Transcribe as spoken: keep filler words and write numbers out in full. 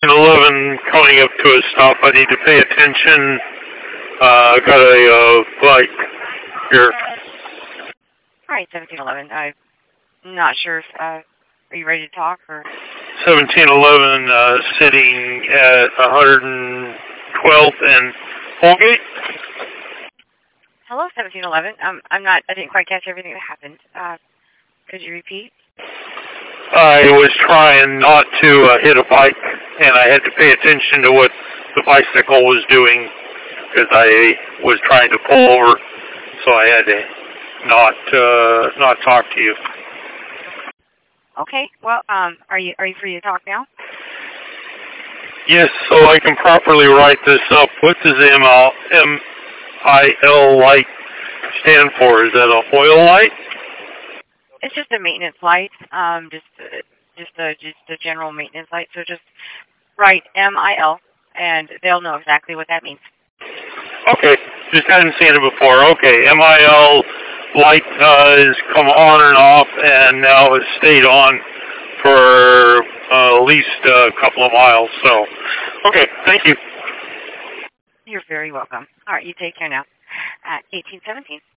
eleven coming up to a stop. I need to pay attention. Uh, got a uh, bike here. All right, seventeen eleven. I'm not sure if, uh, are you ready to talk or? seventeen eleven, uh, sitting at one twelfth and Holgate. Hello, seventeen eleven. Um, I'm not, I didn't quite catch everything that happened. Uh, could you repeat? I was trying not to uh, hit a bike, and I had to pay attention to what the bicycle was doing because I was trying to pull over, so I had to not uh, not talk to you. Okay. Well, um, are you are you free to talk now? Yes, so I can properly write this up. What does M I L light stand for? Is that a oil light? It's just a maintenance light, um, just uh, just a just a general maintenance light. So just write M I L, and they'll know exactly what that means. Okay, just hadn't seen it before. Okay, M I L light uh, has come on and off, and now it's stayed on for uh, at least a couple of miles. So, okay, thank you. You're very welcome. All right, you take care now. At eighteen seventeen.